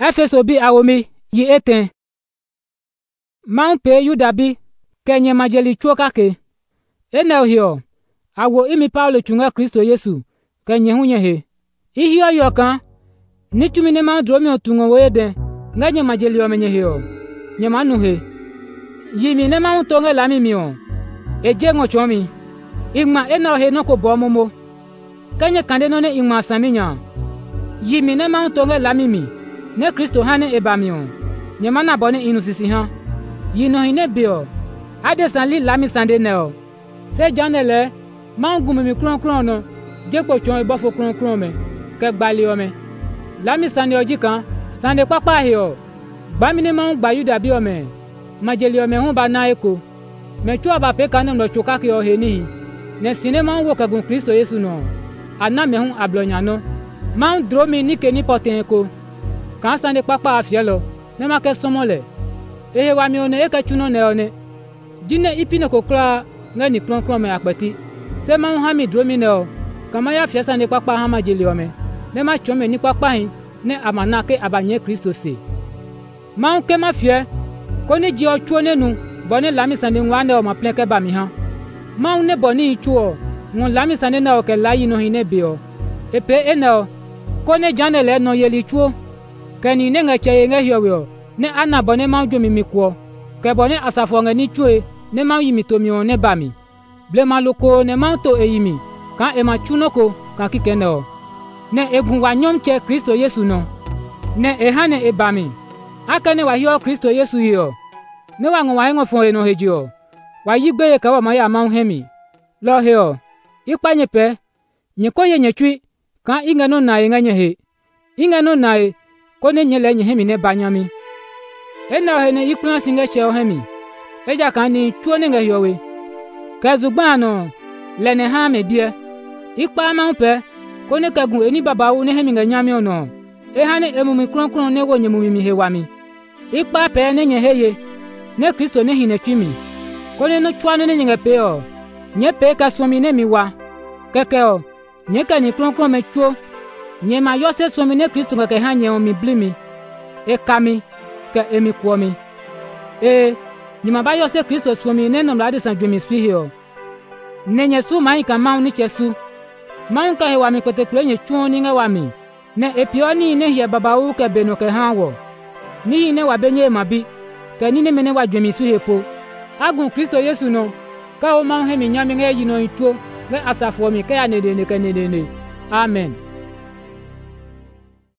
Efeso bi awomi yi eten. Man pe yuda bi kenye majeli chuokake. Enel hio. Awo imi Paulo chunga Kristo Yesu kenye hunye he. Ihio yokan. Nichumine man dromi otungo weden. Nganye majeli omenye hio. Nye manu he. Yimi ne man tonge lami mio. Eje ngo chomi. Igma enel he no ko bomomo. Kenye kande no ne igma saminya. Yimi ne man tonge lami mi. Ne Kristo hane ebamio. Nye mana bone inusisi han. Yino hine bio. Ade sanli lami sande neo. Se janele. Man gumimi kron no. Jekpo chon ebofo kron me. Ke gbali ome. Lami sande ojikan. Sande papa hio. Bamine man gba yuda bi ome. Majeli ome hun ba na eko. Me chua ba pe kanem no chokake o heni. Ne sine man wo kagun Kristo Yesu no. Ana me hun ablonyano. Man dromi nike ni poten eko. Kan sande papa afielo. Ne ma ke somole. Ehe wa mi one eke chuno ne one. Jine ipine kokla ngani kron me akpeti. Se man hami dromi neo. Kama ya fiesa ne papa hama jeli ome. Ne ma chome ni papa hin. Ne amanake abanye Kristo se. Man ke ma fie. Koni ji ochuo nenu. Boni lami sande ngwane o ma plenke ba mi han. Man ne boni chuo. Ngun lami sande na o ke layi no hine bio. Epe eneo. Kone janele no yeli chuo. Keni ne ngeche nge hiowio. Ne ana bone man jo mimikwo. Ke bone asafo nge ni chue. Ne man yimitomi o ne bami. Blema loko ne man to eyimi. Kan ema chunoko kan kikeneo. Ne egun wa nyomche Kristo Yesu no. Ne ehane ebami. Akane wa hio Kristo Yesu hio. Ne wa ngo wa ngo fon eno hejio. Wa yigbe ka wa ma ya ma hemi. Lo hio. Ikpanye pe. Nyekoye nyetwi kan ingeno na inganye he. Ingeno na kone nyele nye hemi ne banyami. Ena hene ikplan singe che o hemi. Eja kan ni chuo ne nge hiowe. Kazugbano lene ha me bie. Ikpa ma mpe kone kagun eni baba wu ne hemi nge nyami ono. Ehane emumi kron ne wo nyemumi mi hewami. Ikpa pe ne nye heye. Ne Kristo ne hine twimi. Kone no chwane ne nge pe o. Nye pe ka somi ne miwa. Keke o. Nye ka ni kron me chuo. Nye ma yose somi ne Kristo ngeke hanye o mi blimi. Kami ke emi kwomi. Nye ma ba yose Kristo somi ne no mlade san dwemi swi hio. Ne nye su man ka maun ni chesu. Man ka hewa mi kwete kule nye chuo ni nge wami. Ne epioni ne hie baba u ke beno ke hanwo. Ni ne wa benye mabi. Ke ni ne mene wa dwemi swi hepo. Agun Kristo Yesu no. Ka o man hemi nyami nge yino ituo. Nge asafo mi ke ya nedene ke nedene. Amen.